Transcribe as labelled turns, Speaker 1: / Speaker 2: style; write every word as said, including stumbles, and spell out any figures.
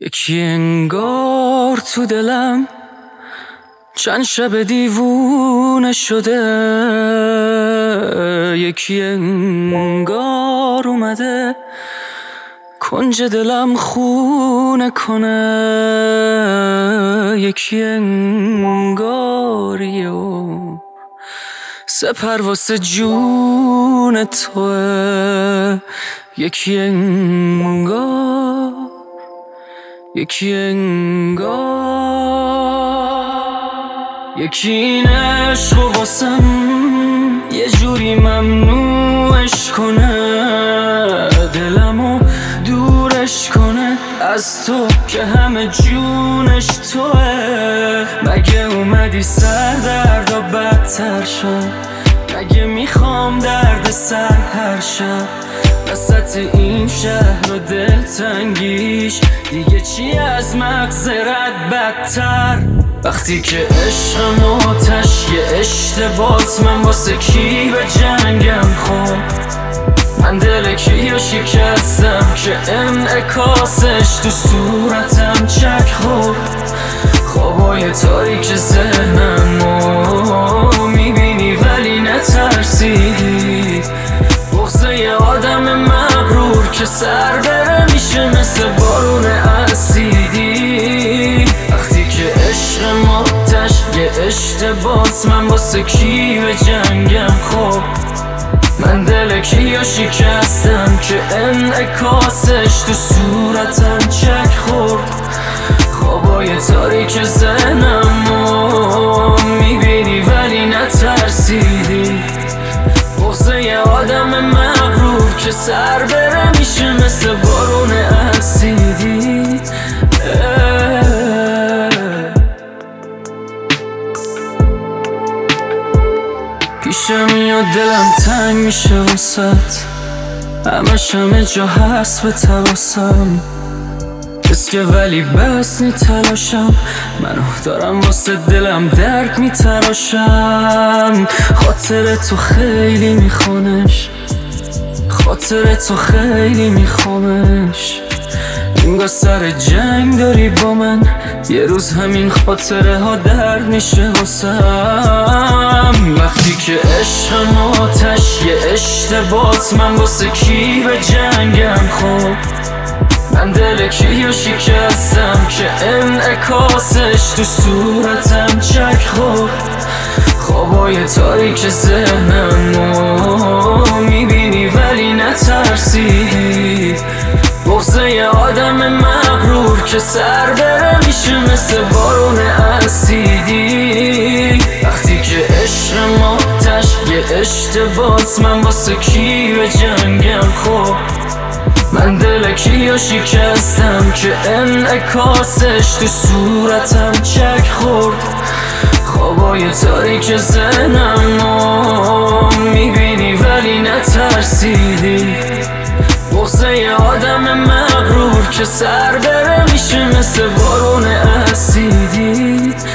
Speaker 1: یکی انگار تو دلم چند شب دیوونه شده، یکی انگار اومده کنج دلم خونه کنه، یکی انگاریه و سپر واسه جون توه، یکی انگار یکی انگار یکی این عشق و واسم یه جوری ممنوعش کنه، دلمو دورش کنه از تو که همه جونش توه. مگه اومدی سر درد و بدتر شد، مگه میخوام درد سر هر شب وسط این شهر و دلتنگیش دیگه چی از مغزرت بدتر. وقتی که عشقم آتش یه اشتباس، من واسه کی به جنگم خب، من دل کیو شکستم که انعکاسش تو صورتم چک خورد. خوابای تاریک ذهنمو میبینی ولی نترسیدی، بغضه یه آدم مغرور که سر بره میشه مثل بارون اسیدی. وقتی که عشق آتش یه اشتباس، من واسه کی به جنگم خب، من دل کیو شکستم که انعکاسش تو صورتم چک خورد. خوابای تاریک ذهنمو میبینی ولی نترسیدی، بغضه یه آدم مغرور که سر بره میشه مثل بارون اسیدی. پیشم میاد دلم تنگ میشه واسط، همش همه جا هست به تواسم اسکه ولی بس نی تلاشم، منو دارم واسه دلم درد میتراشم. خاطر تو خیلی میخوانش، خاطر تو خیلی میخوامش، انگار سر جنگ داری با من، یه روز همین خاطره ها درد میشه واسم. وقتی که عشقم آتش یه اشتباس، من واسه کی به جنگم خب، من دل کیو شکستم که انعکاسش تو صورتم چک خورد. خوابای تاریک ذهنمو میبینی ولی نترسیدی، بغضه یه آدم مغرور که سر بره میشه مثل بارون اسیدی. وقتی که عشقم آتش یه اشتباس، من واسه کی به جنگم خب، من دل کیو شکستم که انعکاسش تو صورتم چک خورد. خوابای تاریک ذهنمو میبینی ولی نترسیدی، بغضه یه آدم مغرور که سر بره میشه مثل بارون اسیدی.